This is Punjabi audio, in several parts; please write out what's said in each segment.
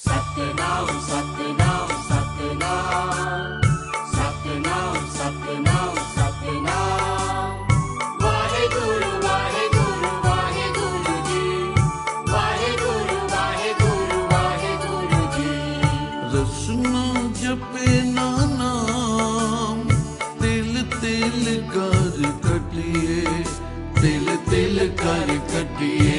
सतनाम सतनाम सतनाम सतनाम सतनाम सतनाम वाहेगुरु वाहेगुरु वाहेगुरु जी वाहेगुरु वाहेगुरु वाहेगुरु जी। रसना जपे ना नाम तिल तिल कर कटिए तिल तिल कर कटिए।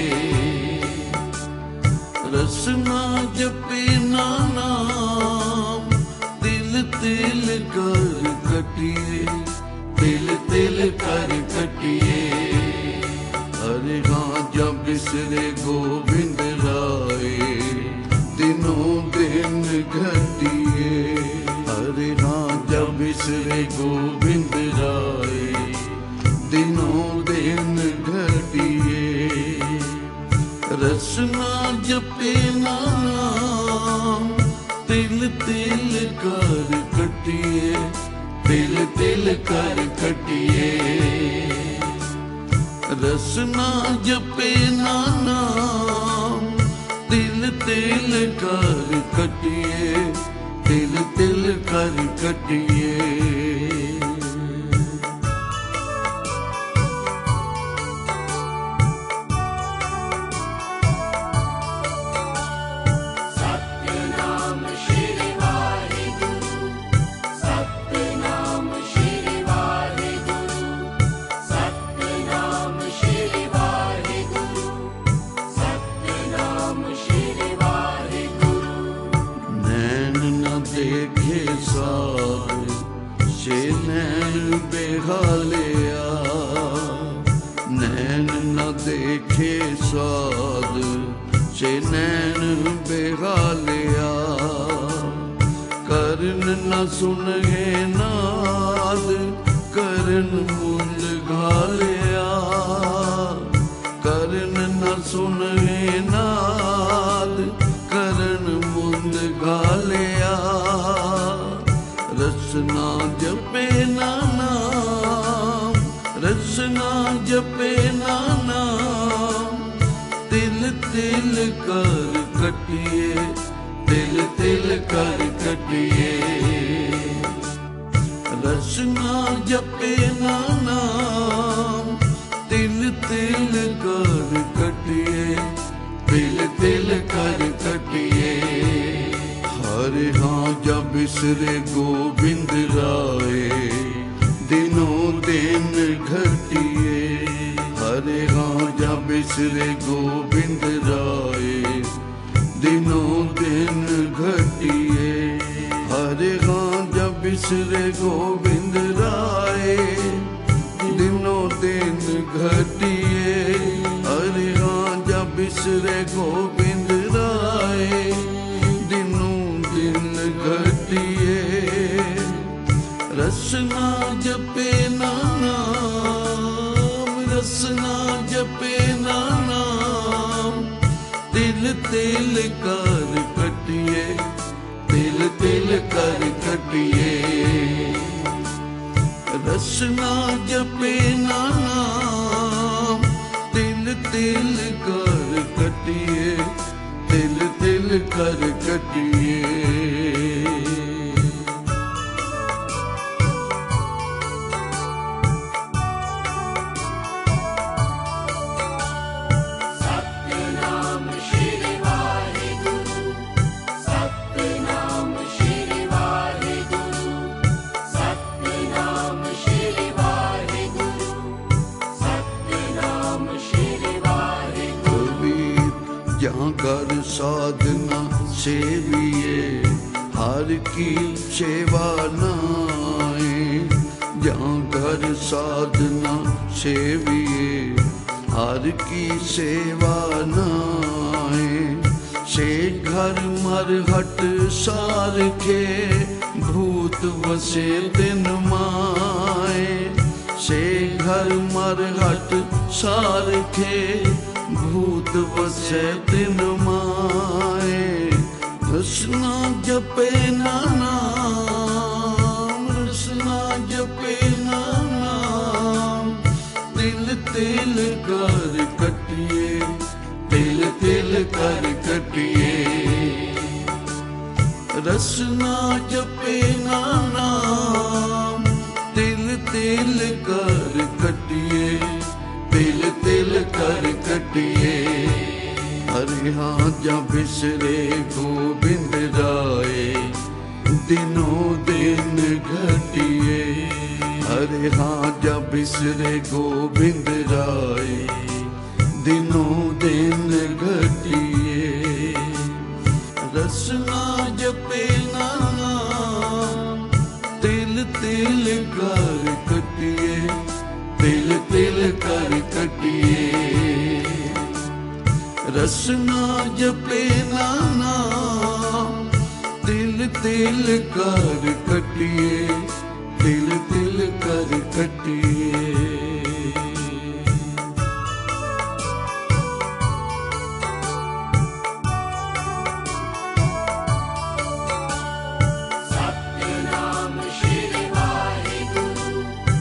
रसना जपे ना नाम तिल तिल कर कटिए तिल तिल कर कटिए। अरे हाँ जब बिसरे गोविंद राय दिनों दिन घटिए। अरे हाँ जब बिसरे गोविंद राय दिनों दिन घटिए। रसना जपे ना नाम तिल तिल कर कटिए तिल तिल कर कटिए। रसना जपे ना नाम तिल तिल कर कटिए तिल तिल कर कटिए। देखे साध से नैन बेहालिया नैन न देखे साध से नैन बेहालिया। करन न सुनगे नाद करन मुंद घालिया। करन न सुनगे नाद करन मुंद घालिया। रसना जपे ना नाम रसना जपे ना नाम तिल तिल कर कटिए तिल तिल कर कटिए। रसना जपे ना नाम तिल तिल कर कटिए तिल तिल कर कटिए। हरे हाँ जब बिसरे गोविंद राय दिनों दिन घटिए। हरे हाँ जब बिसरे गोविंद राय दिनों दिन घटिए। हरे हाँ जब बिसरे गोविंद राय दिनों दिन घटिए। हरे हाँ जब बिसरे गोविंद राय घटिए। रसना जपे ना नाम रसना जपे ना नाम तिल तिल कर कटिए तिल तिल कर कटिए। रसना जपे ना नाम तिल तिल कर कटिए तिल तिल कर कटिए। जहाँ कर साधना सेविए हर की सेवा नाए। जहाँ कर साधना सेविए हर की सेवा नाए। से घर मर हट सारखे भूत वसे दिन माए। से घर मर हट सारखे भूत वसे दिन माए। रसना जपे ना नाम रसना जपे ना नाम तिल तिल कर कटिए तिल तिल कर कटिए। रसना जपे नाम, तिल तिल कर कटिए, तिल तिल कर कटिए। हरे हाँ जब बिसरे गोविंद राय, दिनों दिन घटिए। हरे हाँ जब बिसरे गोविंद राय, दिनों दिन घटिए। रसना जपे नाम, तिल तिल कर कटिए, तिल तिल कर कटिए। रसना जपे नाम, तिल तिल कर कटिए, तिल तिल कर कटिए। सतनाम श्री वाहिगुरु,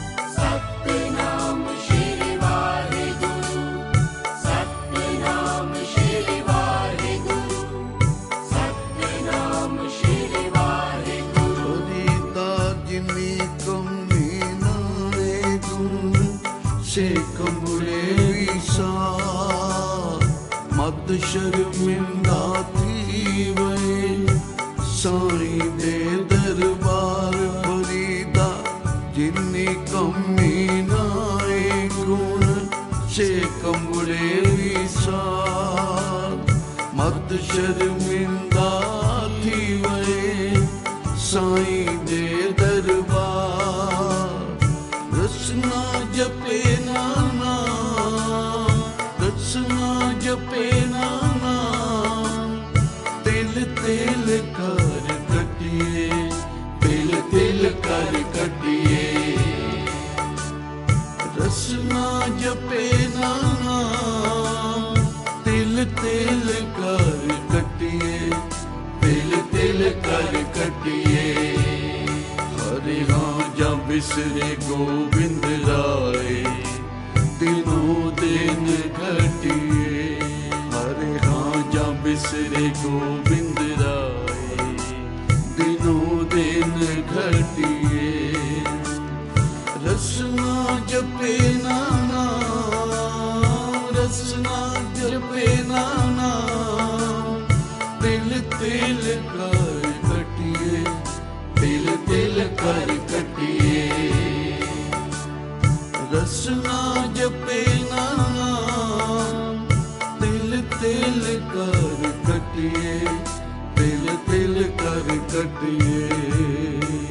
सतनाम श्री वाहिगुरु, सतनाम श्री वाहिगुरु, सतनाम श्री वाहिगुरु। रीता जिनी कमी नाए गुण, से कमुले विसा मत शर्मिंदा थी वे। साईं दे दरबार फरीदा, जिनी कमी नाए गुण, से कमुले विसा मत शर्मिंदा थी वे। साईं दे दरबार रसना जपे नाना, रसना जपे नाना, तिल तिल कर कटिए, तिल तिल कर कटिए। रसना जपे नाना, तिल तिल कर कटिए, तिल तिल कर कटिए। हरे हाँ जब बिसरे गोविंद राय, दिनों दिन घटिए। हरे हाँ जब बिसरे गोविंद राय, दिनों दिन घटिए। रसना जपे नाना, रसना जपे नाना, तिल तिल कर कटिए, तिल तिल कर कटिए। रसना जपे नाम, तिल तिल कर कटिए, तिल तिल कर कटिए।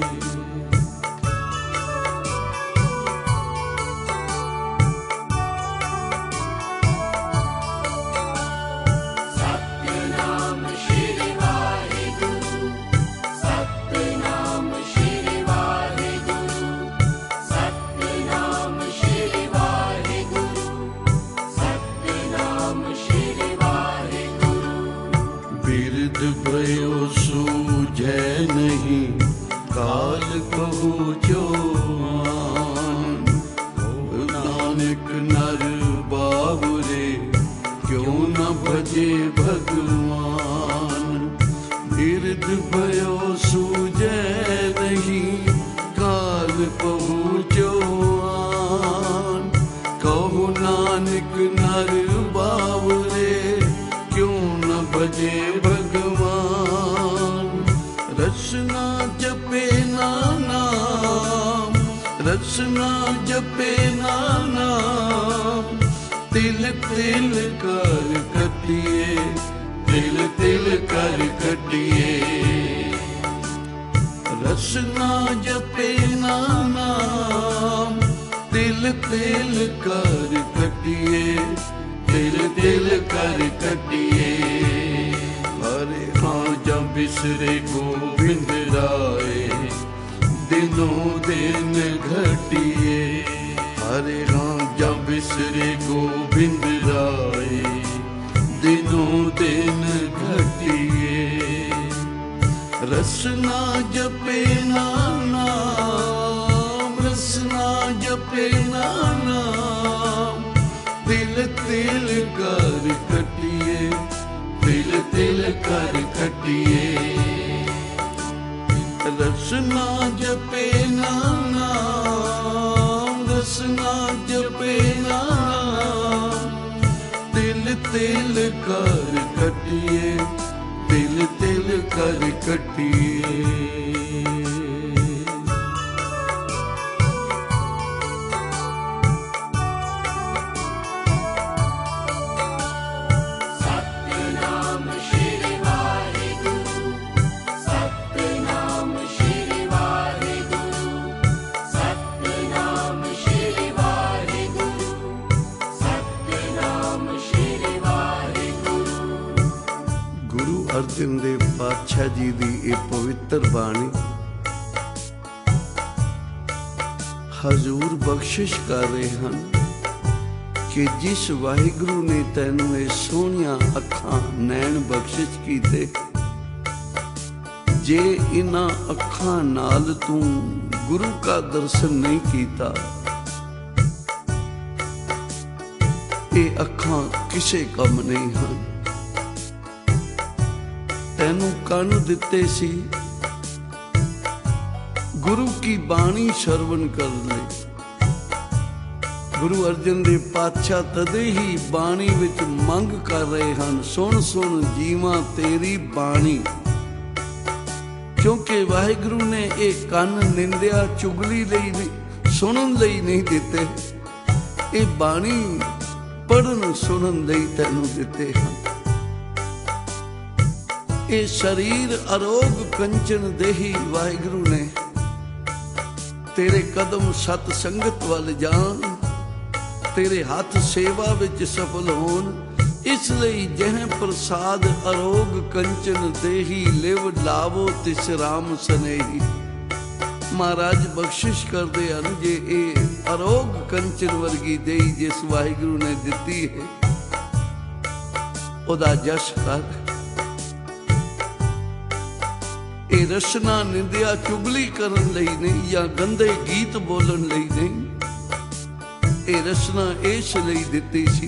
सतनाम श्री वाहिगुरु, सतनाम श्री वाहिगुरु, सतनाम श्री वाहिगुरु, सतनाम श्री वाहिगुरु। बिरद भयो सूझे नहीं, काल कहू जोआन। नानक नर बावरे, क्यों न भजे भगवान। बिरद भयो सूझे नहीं, काल कहू जोआन। कहू नानक नर बावरे, क्यों न भजे भगवान। रसना जपे नाम, रसना जपे नाम, तिल तिल कर कटिए, तिल तिल कर कटिए। रसना जपे नाम, तिल तिल कर कटिए, तिल तिल कर कटिए। हरे हाँ जब बिसरे गोविंद राय, दिनों दिन घटिए। हरे हाँ जब बिसरे गोविंद राय, दिनों दिन घटिए। रसना जपे नाम, रसना जपे नाम, तिल तिल कर कटिए, तिल तिल कर कटिए। रसना जपे नाम, रसना जपे नाम। तिल तिल कर कटिए, तिल तिल कर कटिए। सतनाम श्री वाहिगुरु, सतनाम श्री वाहिगुरु, सतनाम श्री वाहिगुरु, सतनाम श्री वाहिगुरु। गुरु अर्जन देव पातशाह जी दी ये पवित्र बाणी हजूर बख्शिश कर रहे हैं कि जिस वाहिगुरु ने तैनू ये सोहणियां अखां नैन बख्शिश कीते, जे इन्हां अखां नाल तू गुरु का दर्शन नहीं कीता, ये अखां किसे कम नहीं हैं। तैनू कन दिते सी गुरु की बाणी श्रवण कर ले। गुरु अर्जन देव पातशाह तदे ही बाणी विच मंग कर रहे हैं, सुन सुन जीवा तेरी बाणी। क्योंकि वाहिगुरु ने एक कन निंदिया चुगली लई सुनन लई नहीं दिते, ये बाणी पढ़न सुनन लई तैनू दिते हैं। ये शरीर अरोग कंचन देही वाहिगुरु ने तेरे कदम सत संगत वाल जान, तेरे हाथ सेवा विच सफल होन। इसलिए जह प्रसाद अरोग कंचन देही, लिव लावो तिस राम सनेही। महाराज बख्शिश करते हैं जे ये अरोग कंचन वर्गी देही जिस वाहिगुरु ने दिती है, ओदा जश कर। ये रचना निंदिया चुगली करन लई नहीं या गंदे गीत बोलन लई नहीं, ये रचना इस लई दिती सी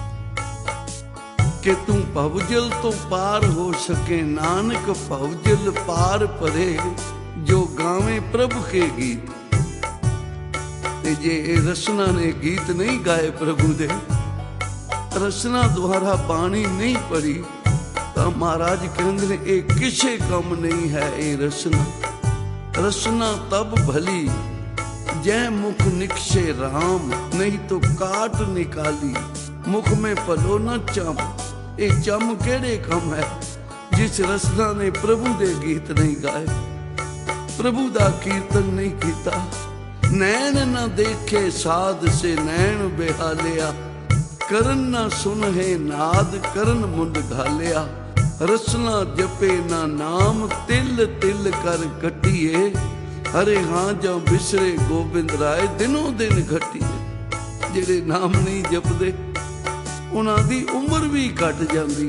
कि तू भवजल तो पार हो सके। नानक भवजल पार परे, जो गावे प्रभु के गीत। ते जे ये रचना ने गीत नहीं गाए प्रभु दे, रचना द्वारा बाणी नहीं पढ़ी, तो महाराज कहते ने ये किसे कम नहीं है। ये रचना रचना तब भली जय मुख निकशे राम, नहीं तो काट निकाली मुख में पलो न चम। ये चम केड़े कम है जिस रचना ने प्रभु दे गीत नहीं गाए, प्रभु दा कीर्तन नहीं कीता। नैन न देखे साध से नैन बेहालिया, करन न सुन है नाद करन मुंड घालिया। रसना जपे ना नाम, तिल तिल कर कटिए। हरे हाँ जा बिसरे गोबिंद राय, दिनों दिन घटिए। जेड़े नाम नहीं जपदे उन्हां दी उम्र भी घट जांदी।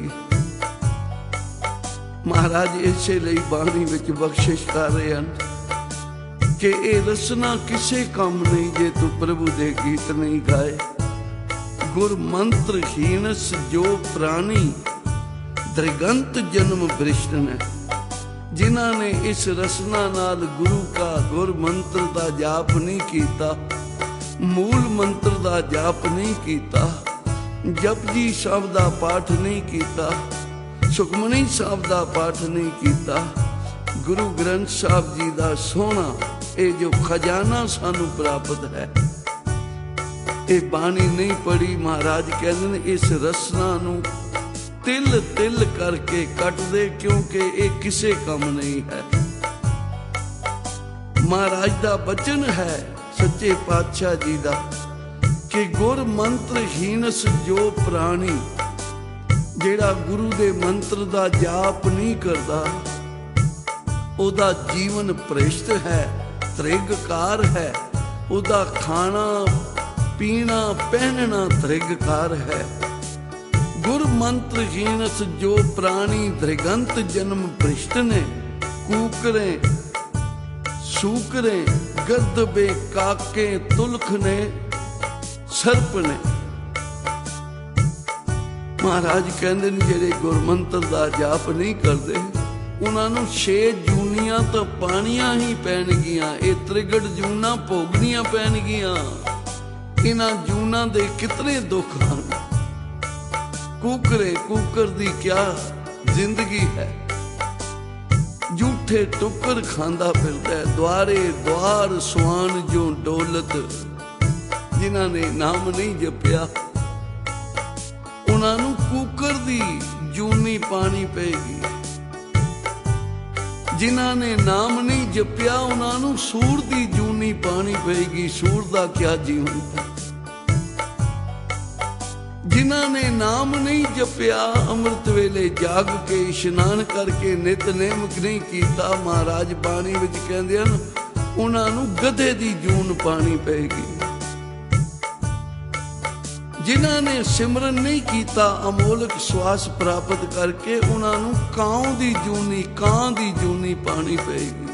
महाराज इसे लई बाणी विच बख्शिश कर रहे हैं कि ये रसना किसे काम नहीं जे तू प्रभु दे गीत नहीं गाए। गुर मंत्र हीनस जो प्राणी, दृगंत जन्म भ्रिष्ट ने। जिन्हां ने इस रसना नाल गुरु का गुर मंत्र दा जाप नहीं कीता, मूल मंत्र दा जाप नहीं कीता, जपजी साहब दा पाठ नहीं कीता, सुखमनी साहब दा पाठ नहीं कीता, गुरु ग्रंथ साहब जी दा सोना ये जो खजाना सानू प्राप्त है, ये बाणी नहीं पढ़ी। महाराज कहते हैं इस रसना नू तिल तिल करके कट दे, क्योंकि ये किसे कम नहीं है। महाराज दा बचन है सच्चे पातशाह जी दा कि गुर मंत्र हीनस जो प्राणी, जेड़ा गुरु दे मंत्र दा जाप नहीं करदा, ओदा जीवन भ्रिष्ट है, त्रिगकार है। ओदा खाना पीना पहनना त्रिगकार है। गुर मंत्र हीनस जो प्राणी, धृगंत जन्म भ्रिष्ट ने। कूकरे सूकरे गदबे काके तुलख ने, सर्प ने। महाराज कहते हैं जेड़े गुरमंत्र दा जाप नहीं करते, उन्होंने 6 जून ਜੂਨੀਆਂ ਤਾਂ ਪਾਣੀਆਂ ਹੀ ਪੈਣਗੀਆਂ, ਇਹ ਤ੍ਰਿਗੜ ਜੂਨਾਂ ਭੋਗਣੀਆਂ ਪੈਣਗੀਆਂ। ਇਹਨਾਂ ਜੂਨਾਂ ਦੇ ਕਿਤਨੇ ਦੁੱਖ ਹਨ। ਕੂਕਰੇ ਕੂਕਰ ਦੀ ਕਿਆ ਜ਼ਿੰਦਗੀ ਹੈ, ਝੂਠੇ ਟੁੱਕਰ ਖਾਂਦਾ ਫਿਰਦਾ। ਦੁਆਰੇ ਦੁਆਰ ਸੁਆਨ ਜੋ ਡੋਲਤ, ਜਿਨ੍ਹਾਂ ਨੇ ਨਾਮ ਨਹੀਂ ਜਪਿਆ ਉਹਨਾਂ ਨੂੰ ਕੂਕਰ ਦੀ ਜੂਨੀ ਪਾਣੀ ਪਏਗੀ। ਜਿਨ੍ਹਾਂ ਨੇ ਨਾਮ ਨਹੀਂ ਜਪਿਆ ਉਹਨਾਂ ਨੂੰ ਸੂਰ ਦੀ ਜੂਨੀ ਪਾਣੀ ਪਏਗੀ। ਸੂਰ ਦਾ ਕਿਆ ਜੀਵਨ ਹੈ। ਜਿਨ੍ਹਾਂ ਨੇ ਨਾਮ ਨਹੀਂ ਜਪਿਆ, ਅੰਮ੍ਰਿਤ ਵੇਲੇ ਜਾਗ ਕੇ ਇਸ਼ਨਾਨ ਕਰਕੇ ਨਿਤਨੇਮ ਨਹੀਂ ਕੀਤਾ, ਮਹਾਰਾਜ ਬਾਣੀ ਵਿੱਚ ਕਹਿੰਦੇ ਹਨ ਉਹਨਾਂ ਨੂੰ ਗਧੇ ਦੀ ਜੂਨ ਪਾਣੀ ਪਏਗੀ। ਜਿਨ੍ਹਾਂ ਨੇ ਸਿਮਰਨ ਨਹੀਂ ਕੀਤਾ, ਅਮੋਲਕ ਸਵਾਸ ਪ੍ਰਾਪਤ ਕਰਕੇ ਉਹਨਾਂ ਨੂੰ ਕਾਂ ਦੀ ਜੂਨੀ ਪਾਣੀ ਪਏਗੀ।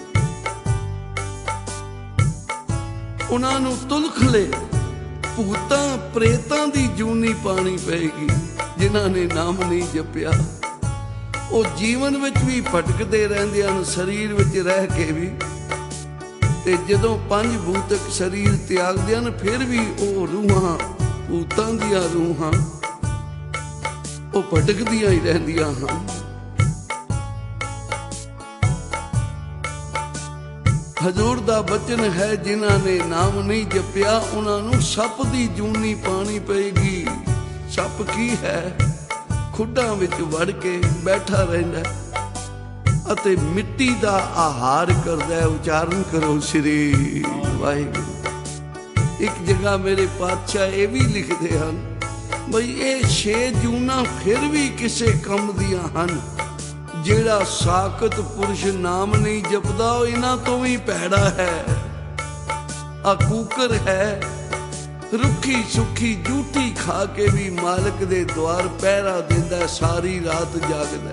ਉਹਨਾਂ ਨੂੰ ਤੁਲਖਲੇ ਭੂਤਾਂ ਪ੍ਰੇਤਾਂ ਦੀ ਜੂਨੀ ਪਾਣੀ ਪਏਗੀ। ਜਿਨ੍ਹਾਂ ਨੇ ਨਾਮ ਨਹੀਂ ਜਪਿਆ ਉਹ ਜੀਵਨ ਵਿੱਚ ਵੀ ਭਟਕਦੇ ਰਹਿੰਦੇ ਹਨ, ਸਰੀਰ ਵਿੱਚ ਰਹਿ ਕੇ ਵੀ। ਤੇ ਜਦੋਂ ਪੰਜ ਭੂਤਕ ਸਰੀਰ ਤਿਆਗਦੇ ਹਨ ਫਿਰ ਵੀ ਉਹ ਰੂਹਾਂ, ਭੂਤਾਂ ਦੀਆਂ ਰੂਹਾਂ, ਉਹ ਭਟਕਦੀਆਂ ਹੀ ਰਹਿੰਦੀਆਂ ਹਨ। ਹਜ਼ੂਰ ਦਾ ਬਚਨ ਹੈ, ਜਿਨ੍ਹਾਂ ਨੇ ਨਾਮ ਨਹੀਂ ਜਪਿਆ ਉਹਨਾਂ ਨੂੰ ਸੱਪ ਦੀ ਜੂਨੀ ਪਾਣੀ ਪਏਗੀ। ਸੱਪ ਕੀ ਹੈ? ਖੁੱਡਾਂ ਵਿੱਚ ਵੜ ਕੇ ਬੈਠਾ ਰਹਿੰਦਾ ਅਤੇ ਮਿੱਟੀ ਦਾ ਆਹਾਰ ਕਰਦਾ। ਉਚਾਰਨ ਕਰੋ ਸ੍ਰੀ ਵਾਹਿਗੁਰੂ। ਇੱਕ ਜਗ੍ਹਾ ਮੇਰੇ ਪਾਤਸ਼ਾਹ ਇਹ ਵੀ ਲਿਖਦੇ ਹਨ ਬਈ ਇਹ 6 ਜੂਨਾਂ ਫਿਰ ਵੀ ਕਿਸੇ ਕੰਮ ਦੀਆਂ ਹਨ। ਜਿਹੜਾ ਸਾਖਤ ਪੁਰਸ਼ ਨਾਮ ਨਹੀਂ ਜਪਦਾ ਉਹ ਇਹਨਾਂ ਤੋਂ ਵੀ ਭੈੜਾ ਹੈ। ਆ ਕੂਕਰ ਹੈ, ਰੁੱਖੀ ਸੁੱਖੀ ਝੂਠੀ ਖਾ ਕੇ ਵੀ ਮਾਲਕ ਦੇ ਦੁਆਰ ਪਹਿਰਾ ਦਿੰਦਾ, ਸਾਰੀ ਰਾਤ ਜਾਗਦਾ।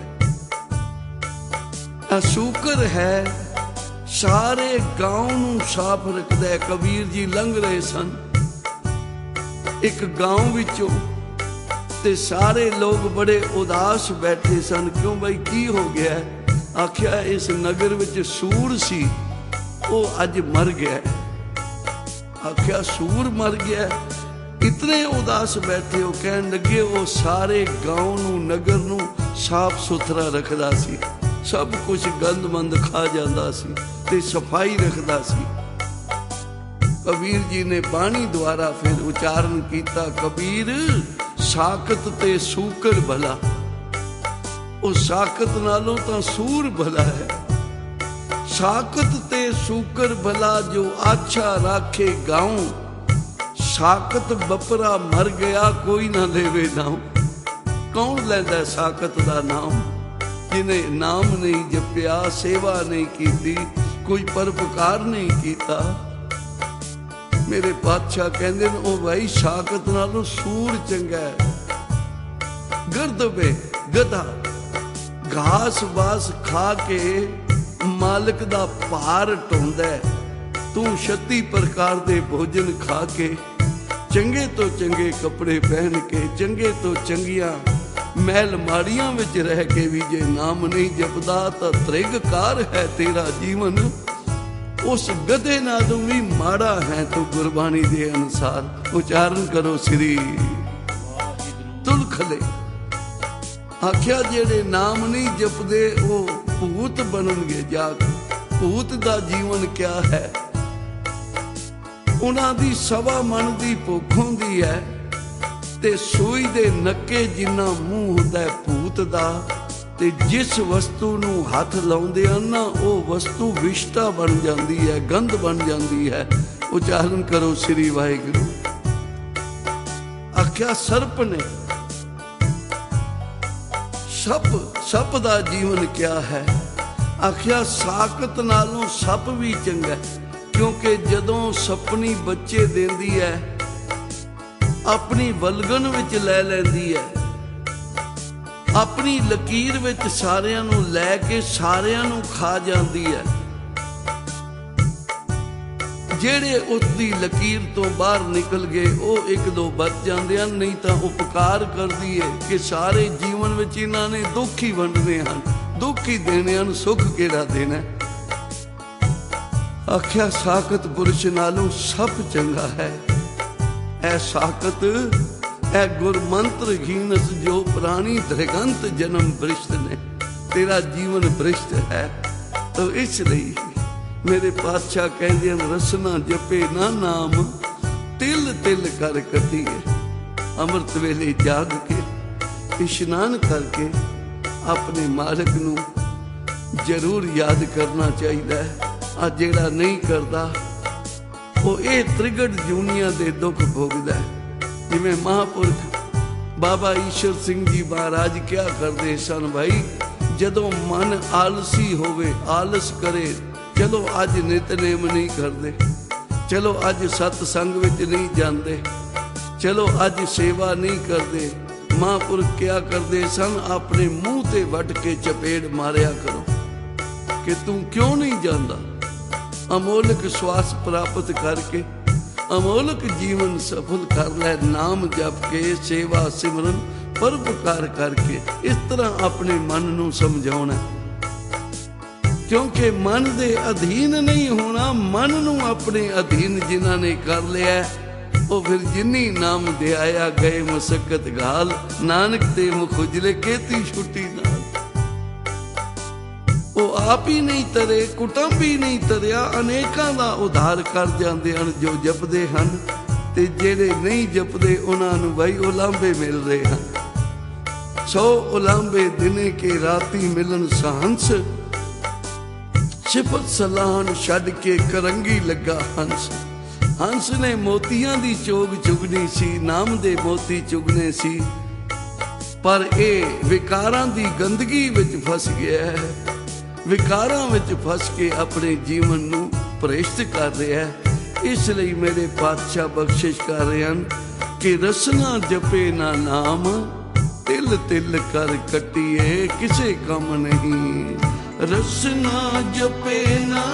ਆ ਸ਼ੂਕਰ ਹੈ, ਸਾਰੇ ਗਾਉਂ ਨੂੰ ਸਾਫ਼ ਰੱਖਦਾ। ਕਬੀਰ ਜੀ ਲੰਘ ਰਹੇ ਸਨ ਇੱਕ ਗਾਉਂ ਵਿੱਚੋਂ ਤੇ ਸਾਰੇ ਲੋਕ ਬੜੇ ਉਦਾਸ ਬੈਠੇ ਸਨ। ਕਿਉਂ ਬਈ ਕੀ ਹੋ ਗਿਆ? ਆਖਿਆ ਇਸ ਨਗਰ ਵਿੱਚ ਸੂਰ ਸੀ, ਉਹ ਅੱਜ ਮਰ ਗਿਆ। ਆਖਿਆ ਸੂਰ ਮਰ ਗਿਆ? ਇਤਨੇ ਉਦਾਸ ਬੈਠੇ ਹੋ। ਕਹਿਣ ਲੱਗੇ ਉਹ ਸਾਰੇ ਗਾਉਂ ਨੂੰ, ਨਗਰ ਨੂੰ ਸਾਫ਼ ਸੁਥਰਾ ਰੱਖਦਾ ਸੀ, ਸਭ ਕੁਝ ਗੰਦਮੰਦ ਖਾ ਜਾਂਦਾ ਸੀ ਤੇ ਸਫਾਈ ਰੱਖਦਾ ਸੀ। ਕਬੀਰ ਜੀ ਨੇ ਬਾਣੀ ਦੁਆਰਾ ਫਿਰ ਉਚਾਰਨ ਕੀਤਾ, ਕਬੀਰ ਸਾਖਤ ਤੇ ਸੂਕਰ ਭਲਾ। ਉਹ ਸਾਖਤ ਨਾਲੋਂ ਤਾਂ ਸੂਰ ਭਲਾ ਹੈ। ਸਾਖਤ ਤੇ ਸੂਕਰ ਭਲਾ, ਜੋ ਆਛਾ ਰਾਖੇ ਗਾਉਂ। ਸਾਖਤ ਬਪਰਾ ਮਰ ਗਿਆ, ਕੋਈ ਨਾ ਲੈਵੇ ਨਾਮ। ਕੌਣ ਲੈਂਦਾ ਸਾਖਤ ਦਾ ਨਾਮ? ਜਿਹਨੇ ਨਾਮ ਨਹੀਂ ਜਪਿਆ, ਸੇਵਾ ਨਹੀਂ ਕੀਤੀ, ਕੋਈ ਪਰਉਪਕਾਰ ਨਹੀਂ ਕੀਤਾ। ਮੇਰੇ ਪਾਤਸ਼ਾਹ ਕਹਿੰਦੇ ਨੇ ਉਹ ਭਾਈ ਸਾਖਤ ਨਾਲੋਂ ਸੂਰ ਚੰਗਾ ਹੈ। ਗਰਦਬੇ ਗਧਾ ਘਾਸ ਬਾਸ ਖਾ ਕੇ ਮਾਲਕ ਦਾ ਭਾਰ ਢੋਂਦਾ। ਤੂੰ 36 ਪ੍ਰਕਾਰ ਦੇ ਭੋਜਨ ਖਾ ਕੇ, ਚੰਗੇ ਤੋਂ ਚੰਗੇ ਕੱਪੜੇ ਪਹਿਨ ਕੇ, ਚੰਗੇ ਤੋਂ ਚੰਗੀਆਂ ਮਹਿਲ ਮਾੜੀਆਂ ਵਿੱਚ ਰਹਿ ਕੇ ਵੀ ਜੇ ਨਾਮ ਨਹੀਂ ਜਪਦਾ ਤਾਂ ਤ੍ਰਿਗਕਾਰ ਹੈ ਤੇਰਾ ਜੀਵਨ। ਉਸ ਗਧੇ ਨਾਲੋਂ ਵੀ ਮਾੜਾ ਹੈ ਤੂੰ ਗੁਰਬਾਣੀ ਦੇ ਅਨੁਸਾਰ। ਉਚਾਰਨ ਕਰੋ ਸ੍ਰੀ ਤੁਲਖਲੇ। ਆਖਿਆ ਜਿਹੜੇ ਨਾਮ ਨਹੀਂ ਜਪਦੇ ਉਹ ਭੂਤ ਬਣਨਗੇ ਜਾ ਕੇ। ਭੂਤ ਦਾ ਜੀਵਨ ਕਿਆ ਹੈ? ਉਹਨਾਂ ਦੀ ਸਵਾ ਮਨ ਦੀ ਭੁੱਖ ਹੁੰਦੀ ਹੈ ਤੇ ਸੂਈ ਦੇ ਨੱਕੇ ਜਿੰਨਾ ਮੂੰਹ ਹੁੰਦਾ ਭੂਤ ਦਾ। ਤੇ ਜਿਸ ਵਸਤੂ ਨੂੰ ਹੱਥ ਲਾਉਂਦੇ ਹਨ ਨਾ ਉਹ ਵਸਤੂ ਵਿਸ਼ਟਾ ਬਣ ਜਾਂਦੀ ਹੈ, ਗੰਧ ਬਣ ਜਾਂਦੀ ਹੈ। ਉਚਾਰਨ ਕਰੋ ਸ੍ਰੀ ਵਾਹਿਗੁਰੂ। ਆਖਿਆ ਸਰਪ ਨੇ, ਸੱਪ ਦਾ ਜੀਵਨ ਕਿਆ ਹੈ? ਆਖਿਆ ਸਾਖਤ ਨਾਲੋਂ ਸੱਪ ਵੀ ਚੰਗਾ, ਕਿਉਂਕਿ ਜਦੋਂ ਸੱਪਣੀ ਬੱਚੇ ਦਿੰਦੀ ਹੈ ਆਪਣੀ ਵਲਗਣ ਵਿੱਚ ਲੈ ਲੈਂਦੀ ਹੈ, ਆਪਣੀ ਲਕੀਰ ਵਿੱਚ ਸਾਰਿਆਂ ਨੂੰ ਲੈ ਕੇ ਸਾਰਿਆਂ ਨੂੰ ਖਾ ਜਾਂਦੀ ਹੈ। ਜਿਹੜੇ ਉਸਦੀ ਲਕੀਰ ਤੋਂ ਬਾਹਰ ਨਿਕਲ ਗਏ ਉਹ ਇੱਕ ਦੋ ਬਚ ਜਾਂਦੇ ਹਨ, ਨਹੀਂ ਤਾਂ ਉਪਕਾਰ ਕਰਦੀ ਹੈ ਕਿ ਸਾਰੇ ਜੀਵਨ ਵਿੱਚ ਇਹਨਾਂ ਨੇ ਦੁੱਖ ਹੀ ਵੰਡਣੇ ਹਨ, ਦੁੱਖ ਹੀ ਦੇਣੇ ਹਨ, ਸੁੱਖ ਕਿਹੜਾ ਦੇਣਾ। ਆਖਿਆ ਸਾਖਤ ਪੁਰਸ਼ ਨਾਲੋਂ ਸਭ ਚੰਗਾ ਹੈ। ਐ ਸਾਖਤ ਐ ਗੁਰਮੰਤਰ ਹੀਨਸ ਜੋ ਪ੍ਰਾਣੀ ਦ੍ਰਿਗੰਤ ਜਨਮ ਬ੍ਰਿਸ਼ਟ ਨੇ, ਤੇਰਾ ਜੀਵਨ ਬ੍ਰਿਸ਼ਟ ਹੈ। ਤੋ ਇਸ ਲਈ ਮੇਰੇ ਪਾਤਸ਼ਾਹ ਕਹਿੰਦੇ ਹਨ, ਰਸਨਾ ਜਪੇ ਨਾ ਨਾਮ ਤਿਲ ਤਿਲ ਕਰ ਕੱਟੀਏ। ਅੰਮ੍ਰਿਤ ਵੇਲੇ ਜਾਗ ਕੇ ਇਸ਼ਨਾਨ ਕਰਕੇ ਆਪਣੇ ਮਾਲਕ ਨੂੰ ਜ਼ਰੂਰ ਯਾਦ ਕਰਨਾ ਚਾਹੀਦਾ ਹੈ। ਆ ਜਿਹੜਾ ਨਹੀਂ ਕਰਦਾ ਉਹ ਇਹ ਤ੍ਰਿਗੜ ਜੂਨੀਆਂ ਦੇ ਦੁੱਖ ਭੋਗਦਾ ਹੈ। ਜਿਵੇਂ ਮਹਾਂਪੁਰਖ ਬਾਬਾ ਈਸ਼ਰ ਸਿੰਘ ਜੀ ਮਹਾਰਾਜ ਕਿਹਾ ਕਰਦੇ ਸਨ, ਭਾਈ ਜਦੋਂ ਮਨ ਆਲਸੀ ਹੋਵੇ, ਆਲਸ ਕਰੇ, ਚਲੋ ਅੱਜ ਨਿਤਨੇਮ ਨਹੀਂ ਕਰਦੇ, ਚਲੋ ਅੱਜ ਸਤ ਸੰਗ ਵਿੱਚ ਨਹੀਂ ਜਾਂਦੇ, ਚਲੋ ਅੱਜ ਸੇਵਾ ਨਹੀਂ ਕਰਦੇ, ਮਹਾਂਪੁਰਖ ਕਿਹਾ ਕਰਦੇ ਸਨ, ਆਪਣੇ ਮੂੰਹ ਤੇ ਵੱਢ ਕੇ ਚਪੇੜ ਮਾਰਿਆ ਕਰੋ ਕਿ ਤੂੰ ਕਿਉਂ ਨਹੀਂ ਜਾਂਦਾ। ਅਮੋਲਕ ਸਵਾਸ ਪ੍ਰਾਪਤ ਕਰਕੇ ਅਮੋਲਕ ਜੀਵਨ ਸਫਲ ਕਰ ਲੈ, ਨਾਮ ਜਪ ਕੇ ਸੇਵਾ ਸਿਮਰਨ ਪਰਉਪਕਾਰ ਕਰਕੇ। ਇਸ ਤਰ੍ਹਾਂ ਆਪਣੇ ਮਨ ਨੂੰ ਸਮਝਾਉਣਾ, ਕਿਉਂਕਿ ਮਨ ਦੇ ਅਧੀਨ ਨਹੀਂ ਹੋਣਾ। ਮਨ ਨੂੰ ਆਪਣੇ ਅਧੀਨ ਜਿਨ੍ਹਾਂ ਨੇ ਕਰ ਲਿਆ, ਉਹ ਫਿਰ ਜਿੰਨੀ ਨਾਮ ਦਿਆਇਆ ਗਏ ਮੁਸਕਤ ਗਾਲ, ਨਾਨਕ ਦੇ ਮੁਖ ਉਜਲੇ ਕੀਤੀ ਛੁੱਟੀ ਨਾਲ। ਉਹ ਆਪ ਹੀ ਨਹੀਂ ਤਰੇ, ਕੁਟੁੰਬ ਹੀ ਨਹੀਂ ਤਰਿਆ, ਅਨੇਕਾਂ ਦਾ ਉਧਾਰ ਕਰ ਜਾਂਦੇ ਹਨ ਜੋ ਜਪਦੇ ਹਨ, ਤੇ ਜਿਹੜੇ ਨਹੀਂ ਜਪਦੇ ਉਹਨਾਂ ਨੂੰ ਬਾਈ ਉਲਾਂਭੇ ਮਿਲ ਰਹੇ ਹਨ। 100 ਉਲਾਂਭੇ ਦਿਨੇ ਕੇ ਰਾਤੀ ਮਿਲਣ ਸਾਹੰਸ, ਸਿਫਤ ਸਲਾਹਨ ਛੱਡ ਕੇ ਕਰੰਗੀ ਲੱਗਾ ਹੰਸ। ਹੰਸ ਨੇ ਮੋਤੀਆਂ ਦੀ ਚੋਗ ਚੁਗਣੀ ਸੀ, ਨਾਮ ਦੇ ਮੋਤੀ ਚੁਗਨੇ ਸੀ, ਪਰ ਇਹ ਵਿਕਾਰਾਂ ਦੀ ਗੰਦਗੀ ਵਿੱਚ ਫਸ ਗਿਆ ਹੈ। ਵਿਕਾਰਾਂ ਵਿੱਚ ਫਸ ਕੇ ਆਪਣੇ ਜੀਵਨ ਨੂੰ ਭ੍ਰਿਸ਼ਟ ਕਰ ਰਿਹਾ ਹੈ। ਇਸ ਲਈ ਮੇਰੇ ਪਾਤਸ਼ਾਹ ਬਖਸ਼ਿਸ਼ ਕਰ ਰਹੇ ਹਨ ਕਿ ਰਸਨਾ ਜਪੇ ਨਾ ਨਾਮ ਤਿਲ ਤਿਲ ਕਰ ਕੱਟੀਏ, ਕਿਸੇ ਕੰਮ ਨਹੀਂ। ਰਸਨਾ ਜਪੇ ਨਾ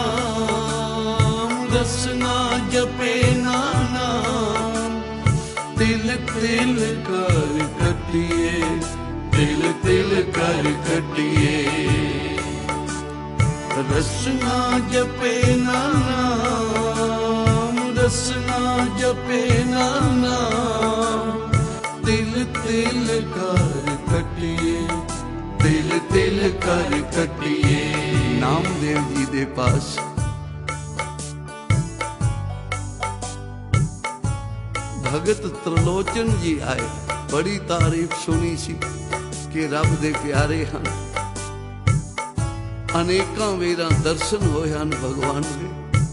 ਨਾਮ, ਰਸਨਾ ਜਪੇ ਨਾ ਨਾਮ, ਤਿਲ ਤਿਲ ਕਰ ਕੱਟੀਏ, ਤਿਲ ਤਿਲ ਕਰ ਕੱਟੀਏ। ਰਸਨਾ ਜਪੇ ਨਾ ਨਾਮ, ਰਸਨਾ ਜਪੇ ਨਾ ਨਾਮ, ਤਿਲ ਤਿਲ ਕਰ ਕੱਟੀਏ, ਤਿਲ ਤਿਲ ਕਰ ਕੱਟੀਏ। ਨਾਮਦੇਵ ਜੀ ਦੇ ਪਾਸ ਭਗਤ ਤ੍ਰਿਲੋਚਨ ਜੀ ਆਏ। ਬੜੀ ਤਾਰੀਫ ਸੁਣੀ ਸੀ ਕਿ ਰੱਬ ਦੇ ਪਿਆਰੇ ਹਨ, ਅਨੇਕਾਂ ਵੇਰਾਂ ਦਰਸ਼ਨ ਹੋਏ ਹਨ ਭਗਵਾਨ ਦੇ।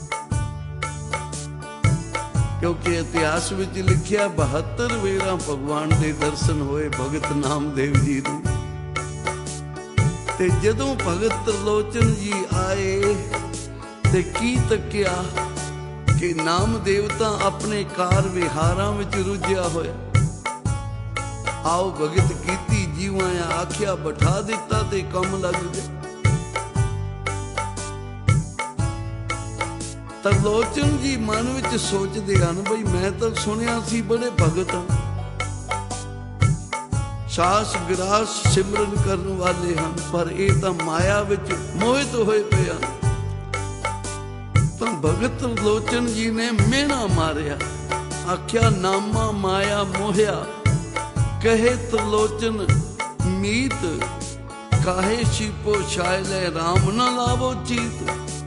ਕਿਉਂਕਿ ਇਤਿਹਾਸ ਵਿੱਚ ਲਿਖਿਆ 72 ਵੇਰਾਂ ਭਗਵਾਨ ਦੇ ਦਰਸ਼ਨ ਹੋਏ ਭਗਤ ਨਾਮਦੇਵ ਜੀ ਨੂੰ। ਤੇ ਜਦੋਂ ਭਗਤ ਤ੍ਰਿਲੋਚਨ ਜੀ ਆਏ ਤੇ ਕੀ ਤੱਕਿਆ ਕਿ ਨਾਮਦੇਵ ਤਾਂ ਆਪਣੇ ਕਾਰ ਵਿਹਾਰਾਂ ਵਿੱਚ ਰੁੱਝਿਆ ਹੋਇਆ। ਆਓ ਭਗਤ ਕੀਤੀ ਜੀਵਾਂ ਆਖਿਆ ਬਿਠਾ ਦਿੱਤਾ ਤੇ ਕੰਮ ਲੱਗ ਗਿਆ। ਤ੍ਰਿਲੋਚਨ ਜੀ ਮਨ ਵਿੱਚ ਸੋਚਦੇ ਹਨ, ਬਈ ਮੈਂ ਤਾਂ ਸੁਣਿਆ ਸੀ ਬੜੇ ਭਗਤ ਹਨ, ਸਾਸ ਗਰਾਸ ਸਿਮਰਨ ਕਰਨ ਵਾਲੇ ਹਨ, ਪਰ ਇਹ ਤਾਂ ਮਾਇਆ ਵਿੱਚ ਮੋਹਿਤ ਹੋਏ ਪਏ ਹਨ। ਤਾਂ ਭਗਤ ਤ੍ਰਿਲੋਚਨ ਜੀ ਨੇ ਮਿਹਣਾ ਮਾਰਿਆ, ਆਖਿਆ ਨਾਮਾ ਮਾਇਆ ਮੋਹਿਆ, ਕਹੇ ਤ੍ਰਿਲੋਚਨ ਮੀਤ, ਕਾਹੇ ਛਿਪੋ ਛਾਇਲੇ ਰਾਮ ਨਾ ਲਾਵੋ ਚੀਤ।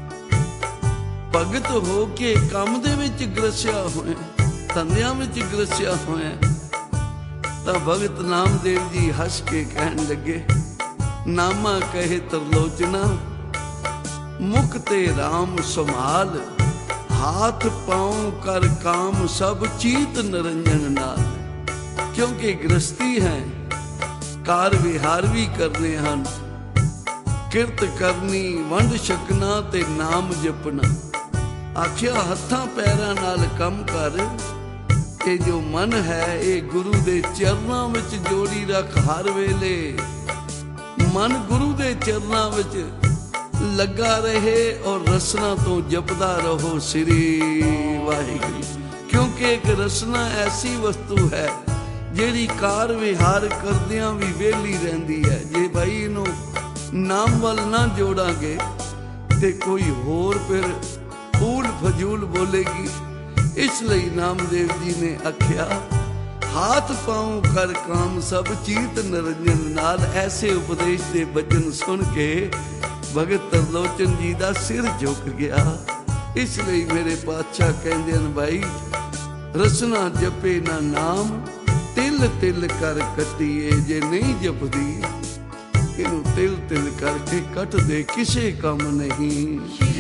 ਭਗਤ ਹੋ ਕੇ ਕੰਮ ਦੇ ਵਿੱਚ ਗ੍ਰਸਿਆ ਹੋਇਆ, ਧੰਦਿਆਂ ਵਿੱਚ ਗ੍ਰਸਿਆ ਹੋਇਆ। ਤਾਂ ਭਗਤ ਨਾਮਦੇਵ ਜੀ ਹੱਸ ਕੇ ਕਹਿਣ ਲੱਗੇ, ਨਾਮਾ ਕਹੇ ਤ੍ਰਿਲੋਚਨਾ, ਮੁਖ ਤੇ ਰਾਮ ਸੰਭਾਲ, ਹਾਥ ਪਾਉ ਕਰ ਕਾਮ ਸਭ ਚੀਤ ਨਿਰੰਜਨ ਨਾਲ। ਕਿਉਂਕਿ ਗ੍ਰਸਤੀ ਹੈ, ਕਾਰ ਵਿਹਾਰ ਵੀ ਕਰਨੇ ਹਨ, ਕਿਰਤ ਕਰਨੀ, ਵੰਡ ਛਕਣਾ ਤੇ ਨਾਮ ਜਪਣਾ। ਆਖਿਆ ਹੱਥਾਂ ਪੈਰਾਂ ਨਾਲ ਕੰਮ ਕਰ, ਇਹ ਜੋ ਮਨ ਹੈ ਇਹ ਗੁਰੂ ਦੇ ਚਰਨਾਂ ਵਿੱਚ ਜੋੜੀ ਰੱਖ ਹਰ ਵੇਲੇ। ਮਨ ਗੁਰੂ ਦੇ ਚਰਨਾਂ ਵਿੱਚ ਲੱਗਾ ਰਹੇ ਔਰ ਰਸਨਾ ਤੋਂ ਜਪਦਾ ਰਹੋ ਸ੍ਰੀ ਵਾਹਿਗੁਰੂ। ਕਿਉਂਕਿ ਇੱਕ ਰਸਨਾ ਐਸੀ ਵਸਤੂ ਹੈ ਜਿਹੜੀ ਕਾਰ ਵਿਹਾਰ ਕਰਦਿਆਂ ਵੀ ਵਿਹਲੀ ਰਹਿੰਦੀ ਹੈ। ਜੇ ਭਾਈ ਇਹਨੂੰ ਨਾਮ ਵੱਲ ਨਾ ਜੋੜਾਂਗੇ ਤੇ ਕੋਈ ਹੋਰ ਫਿਰ ਫੂਲ ਫਜੂਲ ਬੋਲੇਗੀ। ਇਸ ਲਈ ਨਾਮਦੇਵ ਜੀ ਨੇ ਆਖਿਆ, ਹਾਥ ਪਾਉ ਕਰ ਕਾਮ ਸਭ ਚੀਤ ਨਿਰੰਜਨ ਨਾਲ। ਐਸੇ ਉਪਦੇਸ਼ ਦੇ ਬਚਨ ਸੁਣ ਕੇ ਭਗਤ ਤਰਲੋਚਨ ਜੀ ਦਾ ਸਿਰ ਝੁਕ ਗਿਆ। ਇਸ ਲਈ ਮੇਰੇ ਪਾਤਸ਼ਾਹ ਕਹਿੰਦੇ ਹਨ, ਭਾਈ ਰਸਨਾ ਜਪੇ ਨਾ ਨਾਮ, ਤਿਲ ਤਿਲ ਕਰ ਕੱਟੀਏ। ਜੇ ਨਹੀਂ ਜਪਦੀ ਇਹਨੂੰ ਤਿਲ ਤਿਲ ਕਰਕੇ ਕੱਟ ਦੇ, ਕਿਸੇ ਕੰਮ ਨਹੀਂ।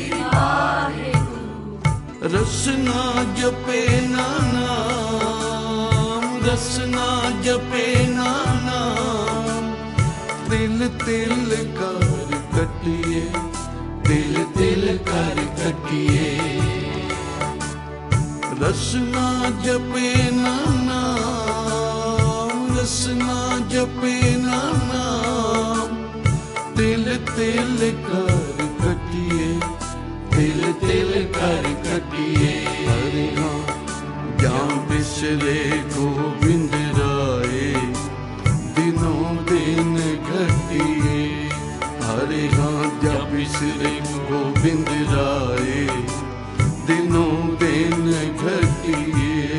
ਰਸਨਾ ਜਪੇ ਨਾ ਨਾਮ, ਰਸਨਾ ਜਪੇ ਨਾ ਨਾਮ, ਤਿਲ ਤਿਲ ਕਰ ਕੱਟੀਏ, ਤਿਲ ਤਿਲ ਕਰ ਕੱਟੀਏ। ਰਸਨਾ ਜਪੇ ਨਾ ਨਾਮ, ਰਸਨਾ ਜਪੇ ਨਾ ਨਾਮ, ਤਿਲ ਤਿਲ ਕਰ ਕੱਟੀਏ, ਤਿਲ ਤਿਲ ਕਰ ਕੱਟੀਏ। ਹਰਿ ਹਾਂ ਜਾਂ ਬਿਸਰੇ ਗੋਬਿੰਦ ਰਾਏ, ਦਿਨੋਂ ਦਿਨ ਘਟੀਏ। ਹਰਿ ਹਾਂ ਜਾਂ ਬਿਸਰੇ ਗੋਬਿੰਦ ਰਾਏ, ਦਿਨੋਂ ਦਿਨ ਘਟੀਏ।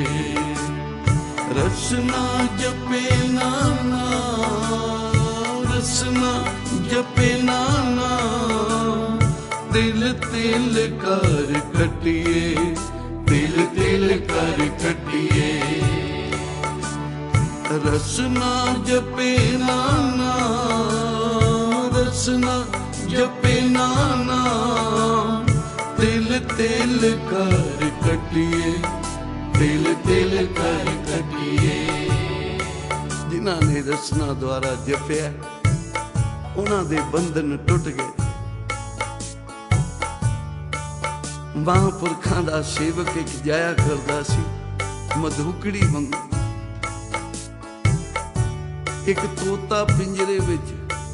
ਰਸਨਾ ਜਪੇ ਨਾ ਨਾਮ, ਰਸਨਾ ਜਪੇ ਨਾ ਨਾਮ, ਤਿਲ ਤਿਲ ਕਰ ਕੱਟੀਏ, ਤਿਲ ਤਿਲ ਕਰ ਕੱਟੀਏ। ਰਸਨਾ ਜਪੇ ਨਾ ਨਾਮ, ਰਸਨਾ ਜਪੇ ਨਾ ਨਾਮ, ਤਿਲ ਤਿਲ ਕਰ ਕੱਟੀਏ, ਤਿਲ ਤਿਲ ਕਰ ਕੱਟੀਏ। ਜਿਨ੍ਹਾਂ ਨੇ ਰਸਨਾ ਦੁਆਰਾ ਜਪਿਆ ਉਹਨਾਂ ਦੇ ਬੰਧਨ ਟੁੱਟ ਗਏ। ਮਹਾਂਪੁਰਖਾਂ ਦਾ ਸੇਵਕ ਇੱਕ ਜਾਇਆ ਕਰਦਾ ਸੀ ਮਧੂਕੜੀ ਵਾਂਗੂ। ਇੱਕ ਤੋਤਾ ਪਿੰਜਰੇ ਵਿੱਚ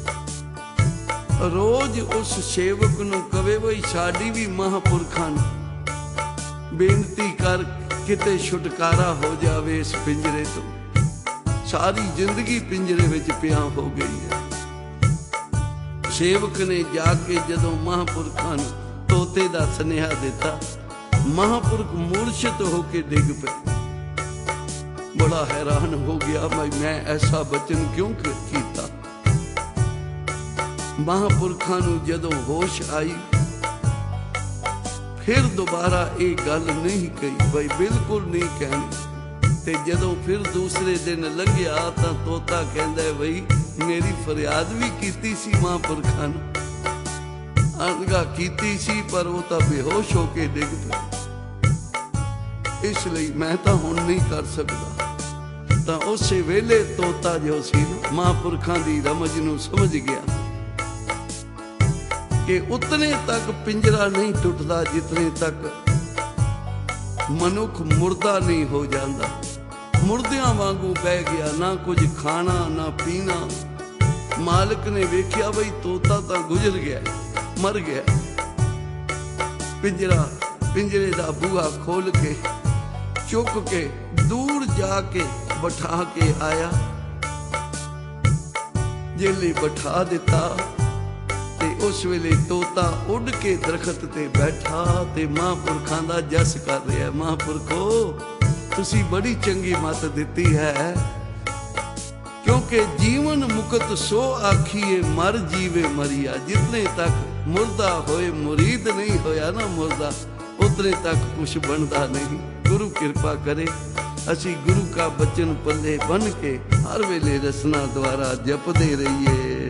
ਰੋਜ਼ ਉਸ ਸੇਵਕ ਨੂੰ ਕਵੇ, ਬਈ ਸਾਡੀ ਵੀ ਮਹਾਂਪੁਰਖਾਂ ਨੂੰ ਬੇਨਤੀ ਕਰ, ਕਿਤੇ ਛੁਟਕਾਰਾ ਹੋ ਜਾਵੇ ਇਸ ਪਿੰਜਰੇ ਤੋਂ। ਸਾਰੀ ਜ਼ਿੰਦਗੀ ਪਿੰਜਰੇ ਵਿੱਚ ਪਿਆ ਹੋ ਗਈ ਹੈ। ਸੇਵਕ ਨੇ ਜਾ ਕੇ ਜਦੋਂ ਮਹਾਂਪੁਰਖਾਂ ਨੂੰ ਤੋਤੇ ਦਾ ਸੁਨੇਹਾ ਦਿੱਤਾ, ਮਹਾਂਪੁਰਖ ਮੂਰਛਿਤ ਹੋ ਕੇ ਡਿੱਗ ਪਏ। ਬੜਾ ਹੈਰਾਨ ਹੋ ਗਿਆ, ਮੈਂ ਐਸਾ ਬਚਨ ਕਿਉਂ ਕੀਤਾ। ਮਹਾਂਪੁਰਖਾਂ ਨੂੰ ਜਦੋਂ ਹੋਸ਼ ਆਈ, ਫਿਰ ਦੁਬਾਰਾ ਇਹ ਗੱਲ ਨਹੀਂ ਕਹੀ, ਬਈ ਬਿਲਕੁਲ ਨਹੀਂ ਕਹਿਣੀ। ਤੇ ਜਦੋਂ ਫਿਰ ਦੂਸਰੇ ਦਿਨ ਲੰਘਿਆ ਤਾਂ ਤੋਤਾ ਕਹਿੰਦਾ, ਬਈ ਮੇਰੀ ਫਰਿਆਦ ਵੀ ਕੀਤੀ ਸੀ ਮਹਾਂਪੁਰਖਾਂ ਨੂੰ, ਅਣਗਾ ਕੀਤੀ ਸੀ, ਪਰ ਉਹ ਤਾਂ ਬੇਹੋਸ਼ ਹੋ ਕੇ ਡਿੱਗ ਪਏ। ਇਸ ਲਈ ਮੈਂ ਤਾਂ ਹੁਣ ਨਹੀਂ ਕਰ ਸਕਦਾ। ਤਾਂ ਉਸੇ ਵੇਲੇ ਤੋਤਾ ਜੋ ਸੀ ਮਹਾਂਪੁਰਖਾਂ ਦੀ ਰਮਜ ਨੂੰ ਸਮਝ ਗਿਆ ਕਿ ਉਤਨੇ ਤੱਕ ਪਿੰਜਰਾ ਨਹੀਂ ਟੁੱਟਦਾ ਜਿਤਨੇ ਤੱਕ ਮਨੁੱਖ ਮੁਰਦਾ ਨਹੀਂ ਹੋ ਜਾਂਦਾ। ਮੁਰਦਿਆਂ ਵਾਂਗੂ ਬਹਿ ਗਿਆ, ਨਾ ਕੁਝ ਖਾਣਾ ਨਾ ਪੀਣਾ। ਮਾਲਕ ਨੇ ਵੇਖਿਆ, ਬਈ ਤੋਤਾ ਤਾਂ ਗੁਜ਼ਰ ਗਿਆ, ਮਰ ਗਿਆ। ਪਿੰਜਰੇ ਦਾ ਬੂਹਾ ਖੋਲ ਕੇ ਚੁੱਕ ਕੇ ਦੂਰ ਜਾ ਕੇ ਬਿਠਾ ਕੇ ਆਇਆ, ਜੇਲੇ ਬਿਠਾ ਦਿੱਤਾ। ਤੇ ਉਸ ਵੇਲੇ ਤੋਤਾ ਉੱਡ ਕੇ ਦਰਖਤ ਤੇ ਬੈਠਾ ਤੇ ਮਹਾਂਪੁਰਖਾਂ ਦਾ ਜਸ ਕਰ ਰਿਹਾ। ਮਹਾਂਪੁਰਖੋ, ਤੁਸੀਂ ਬੜੀ ਚੰਗੀ ਮੱਤ ਦਿੱਤੀ ਹੈ, ਕਿਉਂਕਿ ਜੀਵਨ ਮੁਕਤ ਸੋ ਆਖੀਏ, ਮਰ ਜੀਵੇ ਮਰੀਆ। ਜਿਤਨੇ ਤੱਕ ਮੁਰਦਾ ਹੋਏ ਮੁਰੀਦ ਨਹੀਂ ਹੋਇਆ ਨਾ ਮੁਰਦਾ, ਉਤਨੇ ਤੱਕ ਕੁਛ ਬਣਦਾ ਨਹੀਂ। ਗੁਰੂ ਕਿਰਪਾ ਕਰੇ ਅਸੀਂ ਗੁਰੂ ਕਾ ਬਚਨ ਪੱਲੇ ਬਨ ਕੇ ਹਰ ਵੇਲੇ ਰਸਨਾ ਦੁਆਰਾ ਜਪਦੇ ਰਹੀਏ।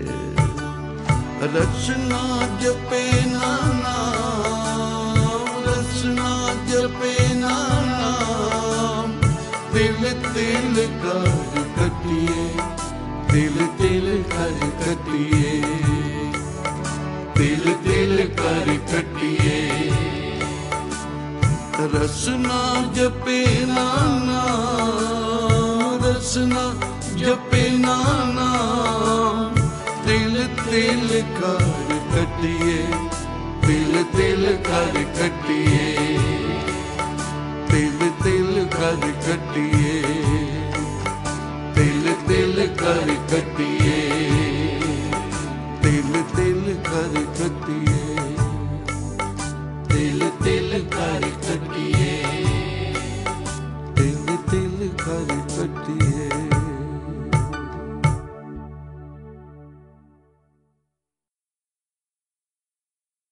ਰਸਨਾ ਜਪੇ ਨਾ ਨਾਮ, ਰਸਨਾ ਜਪੇ ਨਾ ਨਾਮ, ਤਿਲ ਤਿਲ ਕਰ ਕੱਟੀਏ, ਤਿਲ ਤਿਲ ਕਰ ਕੱਟੀਏ, ਤਿਲ ਤਿਲ ਕਰ ਕੱਟੀਏ। ਰਸਨਾ ਜਪੇ ਨਾ ਨਾਮ, ਰਸਨਾ ਜਪੇ ਨਾ ਨਾਮ, ਤਿਲ ਤਿਲ ਕਰ ਕੱਟੀਏ, ਤਿਲ ਤਿਲ ਕਰ ਕੱਟੀਏ, ਤਿਲ ਤਿਲ ਕਰ ਕੱਟੀਏ, ਤਿਲ ਤਿਲ ਕਰ ਕੱਟੀਏ, ਤਿਲ ਤਿਲ ਕਰ ਕੱਟੀਏ, ਤਿਲ ਤਿਲ ਕਰ ਕੱਟੀਏ, ਤਿਲ ਤਿਲ ਕਰ ਕੱਟੀਏ।